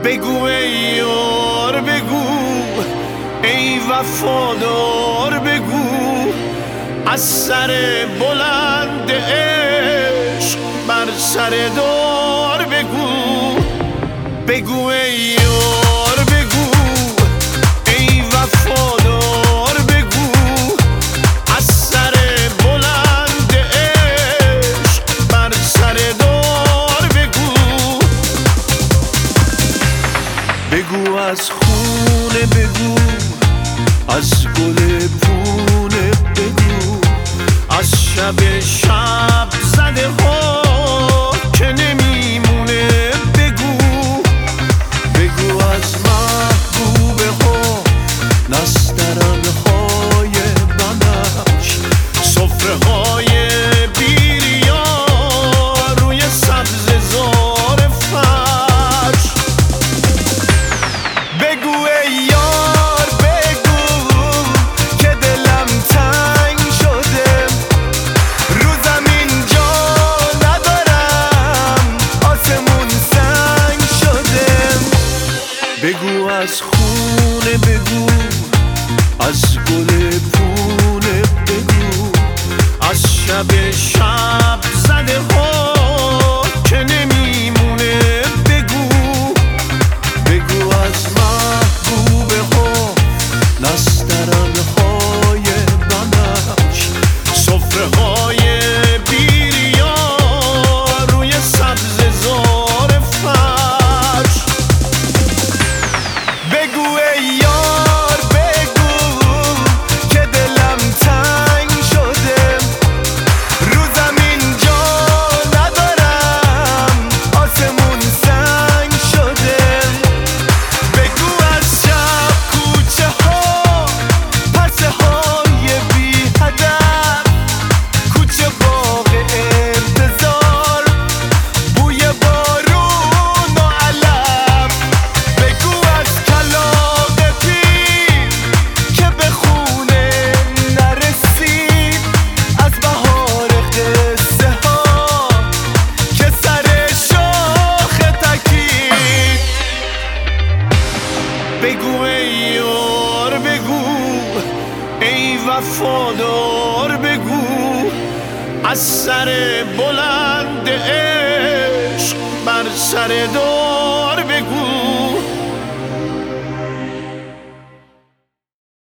بگو ای یار بگو، ای وفادار بگو، از سر بلند عشق بر سر دار بگو. بگو ای یار بگو، ای وفادار بگو، از سر بلند عشق بر سر دار بگو. بگو از خونه بگو، از گل پونه بگو، از شب زده ها که نمیمونه بگو. بگو از محبوبه ها، نسترن های بنفش، سفره های بیریا روی سبز زار فرش. بگو ای یار بگو که دلم تنگ شده، رو زمین جا ندارم، آسمون سنگ شده. بگو از خونه بگو، از گل پونه بگو، از شب زده ها که نمیمونه بگو. بگو از محبوبه ها، نسترن های بنفش، سفره های بیریا روی سبز زار فرش. بگو ای یار بگو که دلم تنگ شده، رو زمین جا ندارم، آسمون سنگ شده. بگو از شب کوچه ها، پرسه های بی هدف، کوچه باغ انتظار، بوی بارون و علف. بگو از کلاغ پیر که به خونه نرسید، از بهار قصه ها که سر شاخ تکید. بگو ای یار بگو، ای وفادار بگو، از سر بلند عشق بر سر دار